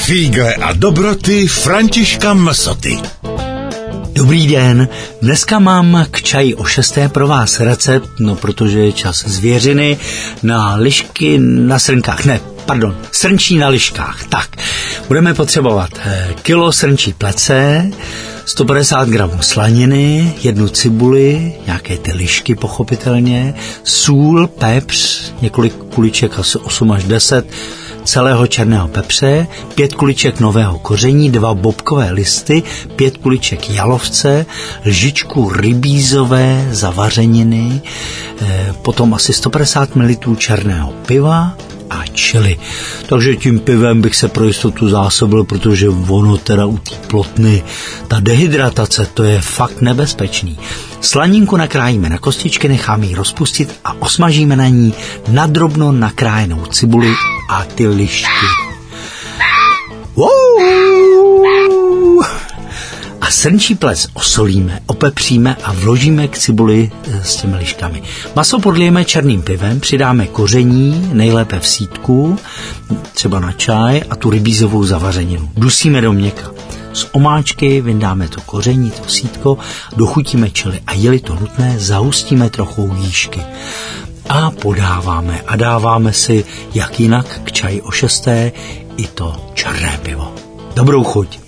Fígle a dobroty Františka Msoty. Dobrý den, dneska mám k čaji o 6. pro vás recept, protože je čas zvěřiny na lišky na srnkách, srnčí na liškách. Tak, budeme potřebovat kilo srnčí plece, 150 gramů slaniny, 1 cibuli, nějaké ty lišky pochopitelně, sůl, pepř, několik kuliček, asi 8 až 10 celého černého pepře, 5 kuliček nového koření, 2 bobkové listy, 5 kuliček jalovce, lžičku rybízové zavařeniny, potom asi 150 ml černého piva a chili. Takže tím pivem bych se pro jistotu zásobil, protože ono teda u té plotny, ta dehydratace, to je fakt nebezpečný. Slaninku nakrájíme na kostičky, necháme ji rozpustit a osmažíme na ní nadrobno nakrájenou cibuli a ty lišky. A srnčí plec osolíme, opepříme a vložíme k cibuli s těmi liškami. Maso podlijeme černým pivem, přidáme koření, nejlépe v sýtku, třeba na čaj, a tu rybízovou zavařeninu. Dusíme do měka. Z omáčky vyndáme to koření, to sýtko, dochutíme chili a je-li to nutné, zahustíme trochu jížky. A podáváme a dáváme si, jak jinak, k čaji o 6. i to černé pivo. Dobrou chuť.